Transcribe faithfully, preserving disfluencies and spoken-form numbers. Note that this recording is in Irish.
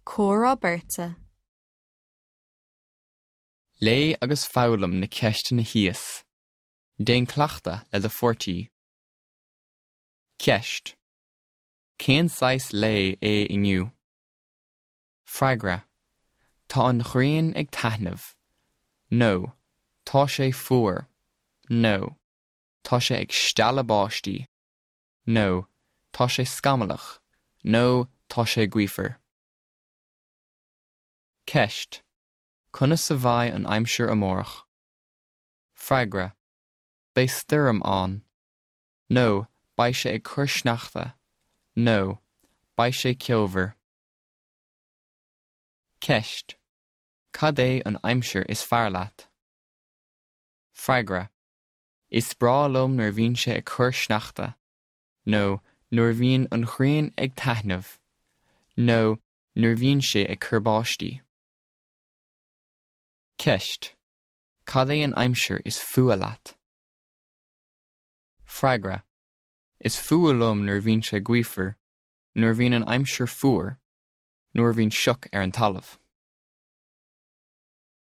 Córa Berta. Lé agus fálam na ceiste na híos. Déan clachta le de fortí. Ceist. Cén sais lé é inniu. Freigra. Tá an chrainn ag taitneamh. No. Tá sé fuair. No. Tá sé ag stealla báistí. No. Tá sé scamalach. No. Tá sé guifer. Ceist. Conna sa bhaid an aimsir amórach. Freigra. Bé stirm an. No. Ba sé ag cur sneachta. No. Ba sé ceolmhar. Ceist. Cad é an aimsir is fearr leat. Freigra. Is brá lom nuair bhíonn sé ag cur sneachta. No. Nuair bhíonn an chrainn ag taitneamh. No. Nuair bhíonn sé ag cur báistí. Ceist. Cad é an aimsir is fua leat. Freigra. Is fua lom nuair bhíonn sé guifer, nuair bhíonn an aimsir fuair, nuair bhíonn seach ar an talamh.